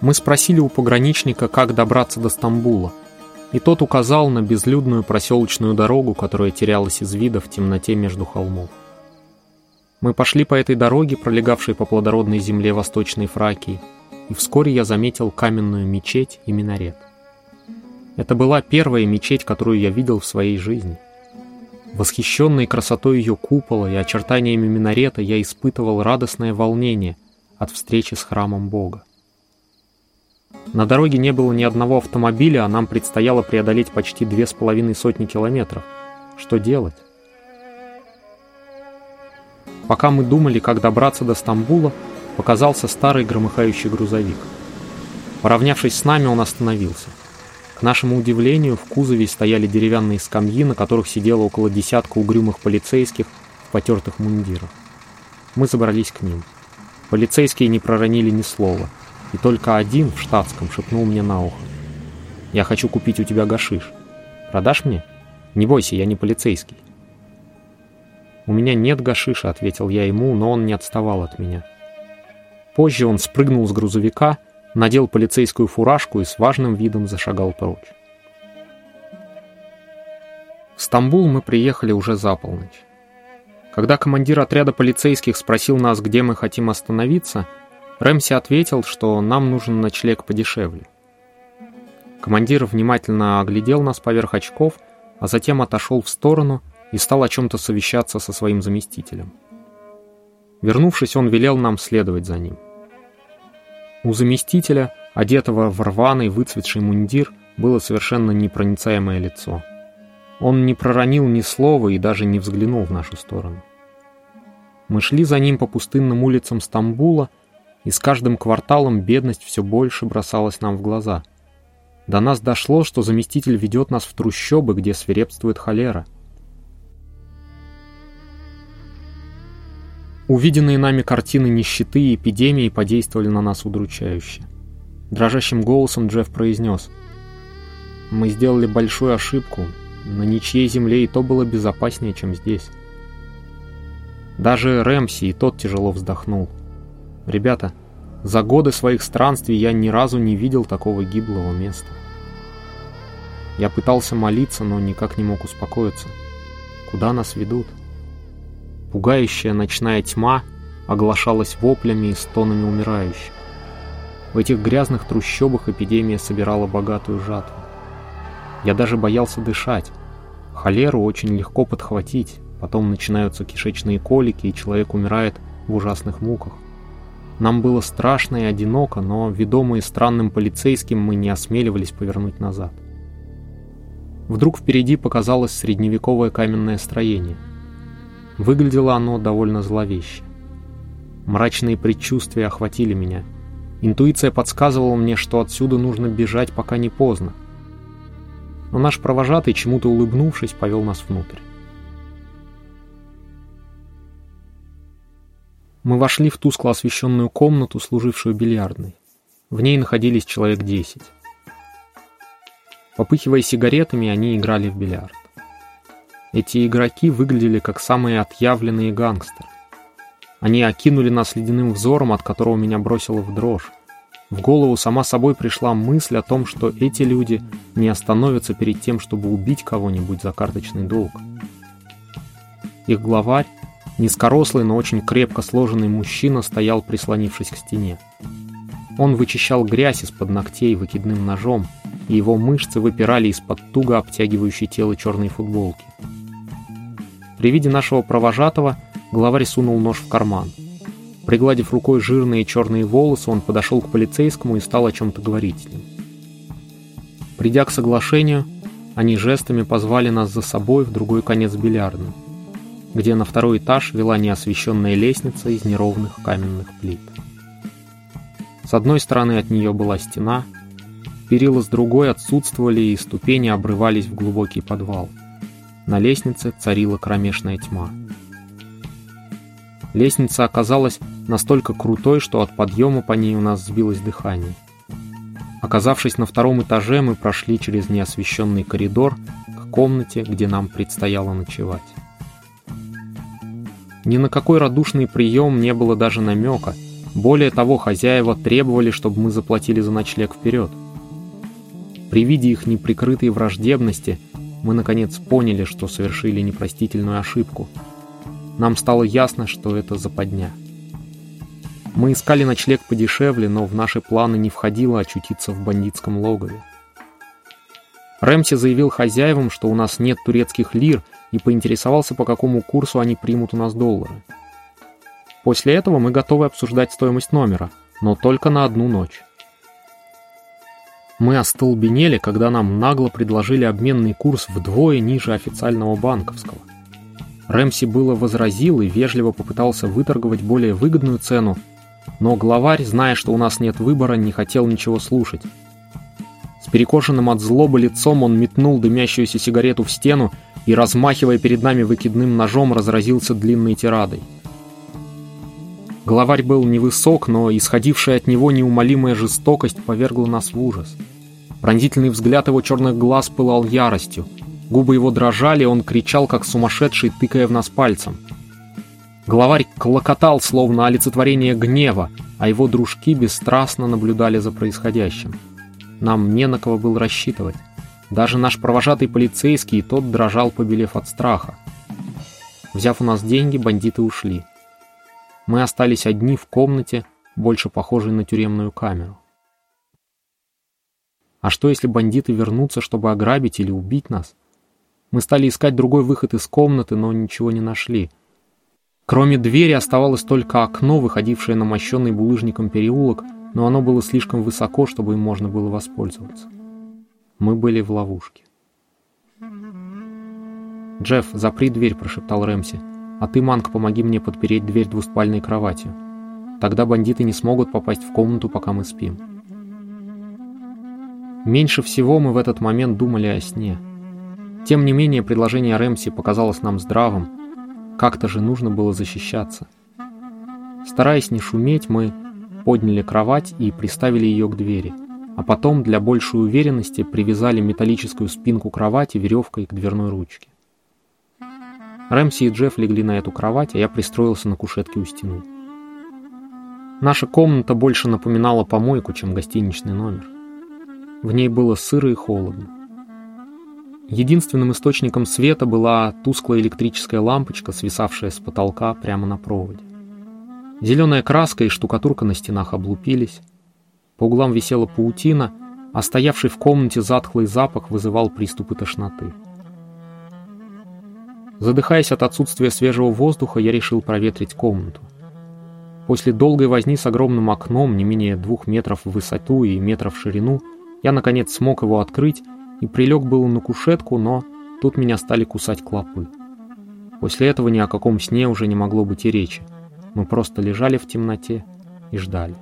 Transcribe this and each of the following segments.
Мы спросили у пограничника, как добраться до Стамбула, и тот указал на безлюдную проселочную дорогу, которая терялась из вида в темноте между холмов. Мы пошли по этой дороге, пролегавшей по плодородной земле Восточной Фракии, и вскоре я заметил каменную мечеть и минарет. Это была первая мечеть, которую я видел в своей жизни. Восхищенный красотой ее купола и очертаниями минарета, я испытывал радостное волнение от встречи с храмом Бога. На дороге не было ни одного автомобиля, а нам предстояло преодолеть почти 2,5 километров. Что делать? Пока мы думали, как добраться до Стамбула, показался старый громыхающий грузовик. Поравнявшись с нами, он остановился. К нашему удивлению, в кузове стояли деревянные скамьи, на которых сидело около десятка угрюмых полицейских в потертых мундирах. Мы забрались к ним. Полицейские не проронили ни слова, и только один в штатском шепнул мне на ухо: «Я хочу купить у тебя гашиш. Продашь мне? Не бойся, я не полицейский». «У меня нет гашиша», — ответил я ему, но он не отставал от меня. Позже он спрыгнул с грузовика, надел полицейскую фуражку и с важным видом зашагал прочь. В Стамбул мы приехали уже за полночь. Когда командир отряда полицейских спросил нас, где мы хотим остановиться, Рэмси ответил, что нам нужен ночлег подешевле. Командир внимательно оглядел нас поверх очков, а затем отошел в сторону и стал о чем-то совещаться со своим заместителем. Вернувшись, он велел нам следовать за ним. У заместителя, одетого в рваный выцветший мундир, было совершенно непроницаемое лицо. Он не проронил ни слова и даже не взглянул в нашу сторону. Мы шли за ним по пустынным улицам Стамбула, и с каждым кварталом бедность все больше бросалась нам в глаза. До нас дошло, что заместитель ведет нас в трущобы, где свирепствует холера. Увиденные нами картины нищеты и эпидемии подействовали на нас удручающе. Дрожащим голосом Джефф произнес: «Мы сделали большую ошибку. На ничьей земле и то было безопаснее, чем здесь». Даже Рэмси и тот тяжело вздохнул. «Ребята, за годы своих странствий я ни разу не видел такого гиблого места». Я пытался молиться, но никак не мог успокоиться. Куда нас ведут? Пугающая ночная тьма оглашалась воплями и стонами умирающих. В этих грязных трущобах эпидемия собирала богатую жатву. Я даже боялся дышать. Холеру очень легко подхватить, потом начинаются кишечные колики, и человек умирает в ужасных муках. Нам было страшно и одиноко, но, ведомые странным полицейским, мы не осмеливались повернуть назад. Вдруг впереди показалось средневековое каменное строение. Выглядело оно довольно зловеще. Мрачные предчувствия охватили меня. Интуиция подсказывала мне, что отсюда нужно бежать, пока не поздно. Но наш провожатый, чему-то улыбнувшись, повел нас внутрь. Мы вошли в тускло освещенную комнату, служившую бильярдной. В ней находились человек 10. Попыхивая сигаретами, они играли в бильярд. Эти игроки выглядели как самые отъявленные гангстеры. Они окинули нас ледяным взором, от которого меня бросило в дрожь. В голову сама собой пришла мысль о том, что эти люди не остановятся перед тем, чтобы убить кого-нибудь за карточный долг. Их главарь, низкорослый, но очень крепко сложенный мужчина, стоял, прислонившись к стене. Он вычищал грязь из-под ногтей выкидным ножом, и его мышцы выпирали из-под туго обтягивающей тело черной футболки. При виде нашего провожатого главарь сунул нож в карман. Пригладив рукой жирные черные волосы, он подошел к полицейскому и стал о чем-то говорить с ним. Придя к соглашению, они жестами позвали нас за собой в другой конец бильярдной, где на второй этаж вела неосвещенная лестница из неровных каменных плит. С одной стороны от нее была стена, перила с другой отсутствовали, и ступени обрывались в глубокий подвал. На лестнице царила кромешная тьма. Лестница оказалась настолько крутой, что от подъема по ней у нас сбилось дыхание. Оказавшись на втором этаже, мы прошли через неосвещенный коридор к комнате, где нам предстояло ночевать. Ни на какой радушный прием не было даже намека, Более того, хозяева требовали, чтобы мы заплатили за ночлег вперед. При виде их неприкрытой враждебности мы наконец поняли, что совершили непростительную ошибку. Нам стало ясно, что это западня. Мы искали ночлег подешевле, но в наши планы не входило очутиться в бандитском логове. Рэмси заявил хозяевам, что у нас нет турецких лир, и поинтересовался, по какому курсу они примут у нас доллары. После этого мы готовы обсуждать стоимость номера, но только на одну ночь. Мы остолбенели, когда нам нагло предложили обменный курс вдвое ниже официального банковского. Рэмси было возразил и вежливо попытался выторговать более выгодную цену, но главарь, зная, что у нас нет выбора, не хотел ничего слушать. С перекошенным от злобы лицом он метнул дымящуюся сигарету в стену и, размахивая перед нами выкидным ножом, разразился длинной тирадой. Главарь был невысок, но исходившая от него неумолимая жестокость повергла нас в ужас. Пронзительный взгляд его черных глаз пылал яростью. Губы его дрожали, он кричал, как сумасшедший, тыкая в нас пальцем. Главарь клокотал, словно олицетворение гнева, а его дружки бесстрастно наблюдали за происходящим. Нам не на кого было рассчитывать. Даже наш провожатый полицейский, тот дрожал, побелев от страха. Взяв у нас деньги, бандиты ушли. Мы остались одни в комнате, больше похожей на тюремную камеру. А что, если бандиты вернутся, чтобы ограбить или убить нас? Мы стали искать другой выход из комнаты, но ничего не нашли. Кроме двери оставалось только окно, выходившее на мощенный булыжником переулок, но оно было слишком высоко, чтобы им можно было воспользоваться. Мы были в ловушке. «Джефф, запри дверь», — прошептал Рэмси. «А ты, Манк, помоги мне подпереть дверь двуспальной кроватью. Тогда бандиты не смогут попасть в комнату, пока мы спим». Меньше всего мы в этот момент думали о сне. Тем не менее, предложение Рэмси показалось нам здравым. Как-то же нужно было защищаться. Стараясь не шуметь, мы подняли кровать и приставили ее к двери, а потом для большей уверенности привязали металлическую спинку кровати веревкой к дверной ручке. Рэмси и Джефф легли на эту кровать, а я пристроился на кушетке у стены. Наша комната больше напоминала помойку, чем гостиничный номер. В ней было сыро и холодно. Единственным источником света была тусклая электрическая лампочка, свисавшая с потолка прямо на проводе. Зеленая краска и штукатурка на стенах облупились. По углам висела паутина, а стоявший в комнате затхлый запах вызывал приступы тошноты. Задыхаясь от отсутствия свежего воздуха, я решил проветрить комнату. После долгой возни с огромным окном, не менее 2 метров в высоту и метров в ширину, я, наконец, смог его открыть и прилег было на кушетку, но тут меня стали кусать клопы. После этого ни о каком сне уже не могло быть и речи. Мы просто лежали в темноте и ждали.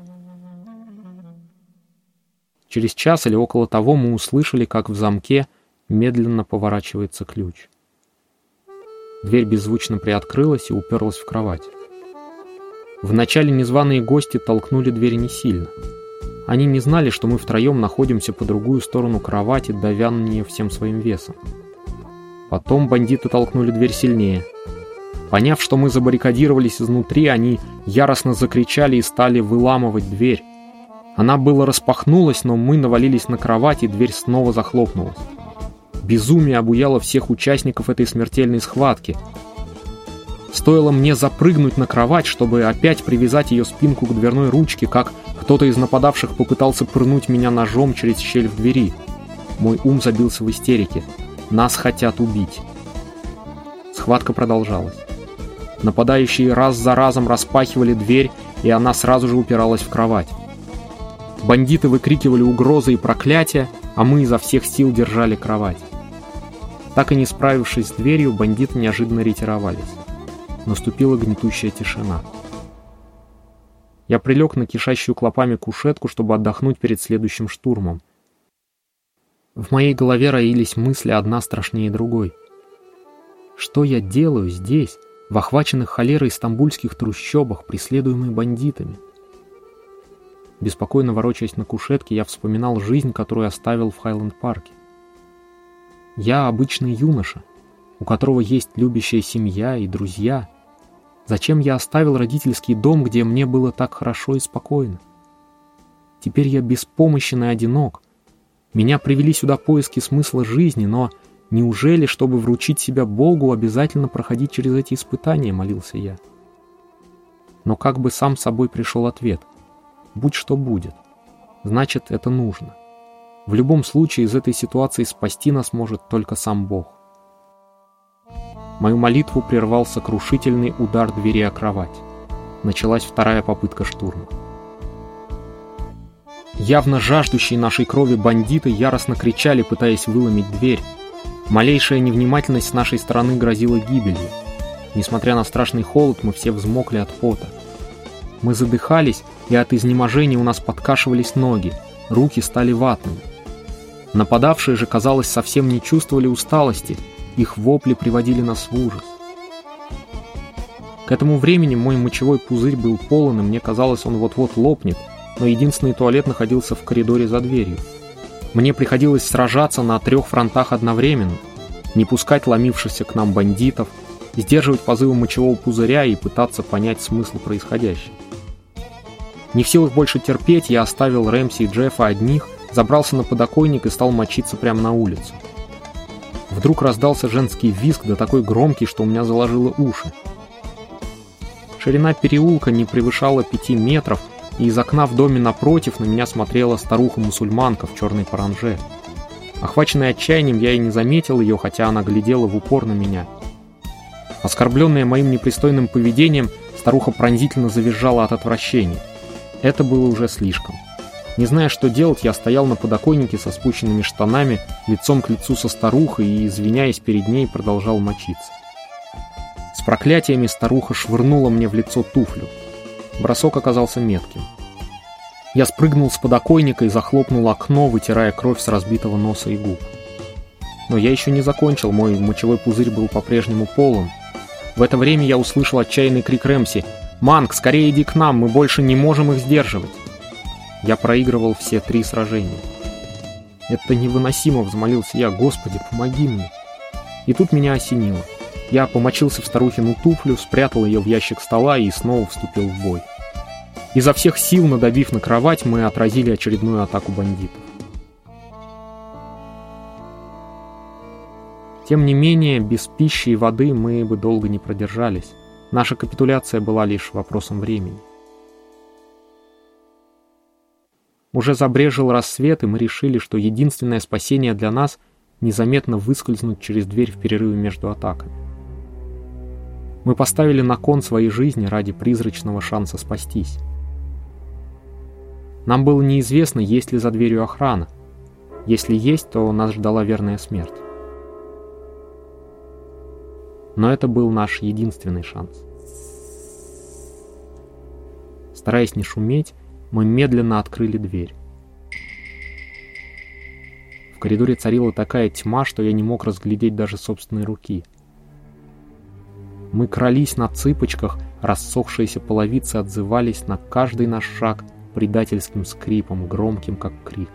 Через час или около того мы услышали, как в замке медленно поворачивается ключ. Дверь беззвучно приоткрылась и уперлась в кровать. Вначале незваные гости толкнули дверь не сильно. Они не знали, что мы втроем находимся по другую сторону кровати, давя на нее всем своим весом. Потом бандиты толкнули дверь сильнее. Поняв, что мы забаррикадировались изнутри, они яростно закричали и стали выламывать дверь. Она было распахнулась, но мы навалились на кровать, и дверь снова захлопнулась. Безумие обуяло всех участников этой смертельной схватки. Стоило мне запрыгнуть на кровать, чтобы опять привязать ее спинку к дверной ручке, как кто-то из нападавших попытался пырнуть меня ножом через щель в двери. Мой ум забился в истерике. Нас хотят убить. Схватка продолжалась. Нападающие раз за разом распахивали дверь, и она сразу же упиралась в кровать. Бандиты выкрикивали угрозы и проклятия, а мы изо всех сил держали кровать. Так и не справившись с дверью, бандиты неожиданно ретировались. Наступила гнетущая тишина. Я прилег на кишащую клопами кушетку, чтобы отдохнуть перед следующим штурмом. В моей голове роились мысли одна страшнее другой. Что я делаю здесь, в охваченных холерой стамбульских трущобах, преследуемый бандитами? Беспокойно ворочаясь на кушетке, я вспоминал жизнь, которую оставил в Хайленд-парке. Я обычный юноша, у которого есть любящая семья и друзья. Зачем я оставил родительский дом, где мне было так хорошо и спокойно? Теперь я беспомощен и одинок. Меня привели сюда поиски смысла жизни, но неужели, чтобы вручить себя Богу, обязательно проходить через эти испытания, молился я. Но как бы сам собой пришел ответ. Будь что будет. Значит, это нужно. В любом случае из этой ситуации спасти нас может только сам Бог. Мою молитву прервал сокрушительный удар двери о кровать. Началась вторая попытка штурма. Явно жаждущие нашей крови бандиты яростно кричали, пытаясь выломить дверь. Малейшая невнимательность с нашей стороны грозила гибелью. Несмотря на страшный холод, мы все взмокли от пота. Мы задыхались, и от изнеможения у нас подкашивались ноги, руки стали ватными. Нападавшие же, казалось, совсем не чувствовали усталости, их вопли приводили нас в ужас. К этому времени мой мочевой пузырь был полон, и мне казалось, он вот-вот лопнет, но единственный туалет находился в коридоре за дверью. Мне приходилось сражаться на 3 фронтах одновременно, не пускать ломившихся к нам бандитов, сдерживать позывы мочевого пузыря и пытаться понять смысл происходящего. Не в силах больше терпеть, я оставил Рэмси и Джеффа одних, забрался на подоконник и стал мочиться прямо на улицу. Вдруг раздался женский визг, да такой громкий, что у меня заложило уши. Ширина переулка не превышала 5 метров, и из окна в доме напротив на меня смотрела старуха-мусульманка в черной паранже. Охваченный отчаянием, я и не заметил ее, хотя она глядела в упор на меня. Оскорбленная моим непристойным поведением, старуха пронзительно завизжала от отвращения. Это было уже слишком. Не зная, что делать, я стоял на подоконнике со спущенными штанами, лицом к лицу со старухой и, извиняясь перед ней, продолжал мочиться. С проклятиями старуха швырнула мне в лицо туфлю. Бросок оказался метким. Я спрыгнул с подоконника и захлопнул окно, вытирая кровь с разбитого носа и губ. Но я еще не закончил, мой мочевой пузырь был по-прежнему полон. В это время я услышал отчаянный крик Рэмси: «Манк, скорее иди к нам, мы больше не можем их сдерживать!» Я проигрывал все 3 сражения. «Это невыносимо!» — взмолился я. «Господи, помоги мне!» И тут меня осенило. Я помочился в старухину туфлю, спрятал ее в ящик стола и снова вступил в бой. Изо всех сил, надавив на кровать, мы отразили очередную атаку бандитов. Тем не менее, без пищи и воды мы бы долго не продержались. Наша капитуляция была лишь вопросом времени. Уже забрезжил рассвет, и мы решили, что единственное спасение для нас — незаметно выскользнуть через дверь в перерыве между атаками. Мы поставили на кон своей жизни ради призрачного шанса спастись. Нам было неизвестно, есть ли за дверью охрана. Если есть, то нас ждала верная смерть. Но это был наш единственный шанс. Стараясь не шуметь, мы медленно открыли дверь. В коридоре царила такая тьма, что я не мог разглядеть даже собственной руки. Мы крались на цыпочках, рассохшиеся половицы отзывались на каждый наш шаг предательским скрипом, громким как крик.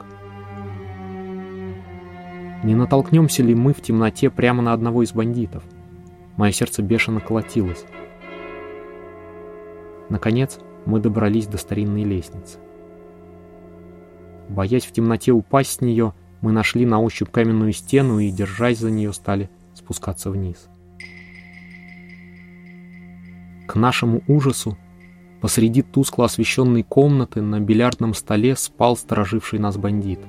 Не натолкнемся ли мы в темноте прямо на одного из бандитов? Мое сердце бешено колотилось. Наконец, мы добрались до старинной лестницы. Боясь в темноте упасть с нее, мы нашли на ощупь каменную стену и, держась за нее, стали спускаться вниз. К нашему ужасу, посреди тускло освещенной комнаты на бильярдном столе спал стороживший нас бандит.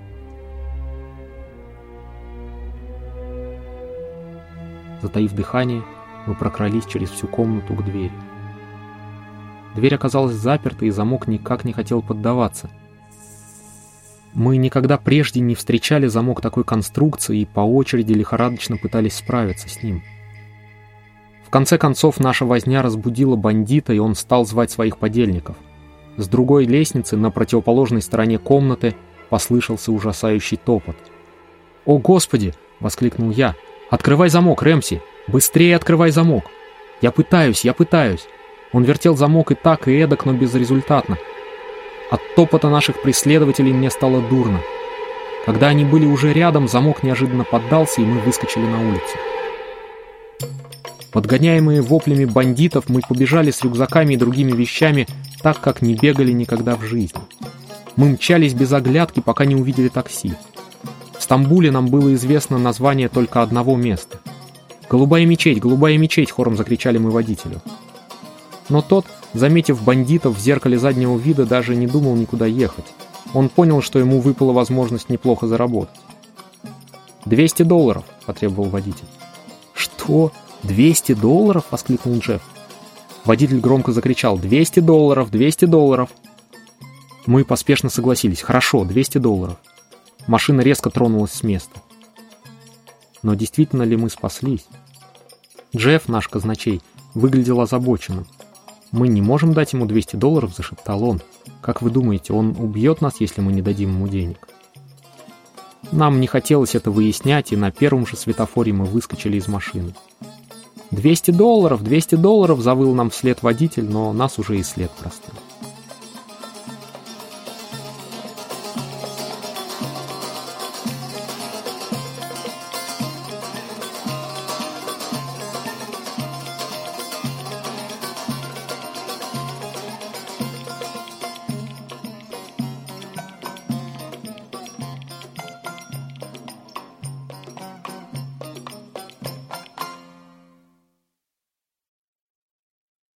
Затаив дыхание, мы прокрались через всю комнату к двери. Дверь оказалась заперта, и замок никак не хотел поддаваться. Мы никогда прежде не встречали замок такой конструкции и по очереди лихорадочно пытались справиться с ним. В конце концов, наша возня разбудила бандита, и он стал звать своих подельников. С другой лестницы, на противоположной стороне комнаты, послышался ужасающий топот. «О, Господи!» — воскликнул я. «Открывай замок, Рэмси! Быстрее открывай замок! Я пытаюсь!» Он вертел замок и так, и эдак, но безрезультатно. От топота наших преследователей мне стало дурно. Когда они были уже рядом, замок неожиданно поддался, и мы выскочили на улицу. Подгоняемые воплями бандитов, мы побежали с рюкзаками и другими вещами так, как не бегали никогда в жизни. Мы мчались без оглядки, пока не увидели такси. В Стамбуле нам было известно название только одного места. Голубая мечеть!» — хором закричали мы водителю. Но тот, заметив бандитов в зеркале заднего вида, даже не думал никуда ехать. Он понял, что ему выпала возможность неплохо заработать. $200 — потребовал водитель. «Что? $200? — воскликнул Джефф. Водитель громко закричал: $200! $200! Мы поспешно согласились. Хорошо, $200. Машина резко тронулась с места. Но действительно ли мы спаслись? Джефф, наш казначей, выглядел озабоченным. «Мы не можем дать ему $200, — зашептал он. Как вы думаете, он убьет нас, если мы не дадим ему денег?» Нам не хотелось это выяснять, и на первом же светофоре мы выскочили из машины. $200! $200! — завыл нам вслед водитель, но нас уже и след простыл.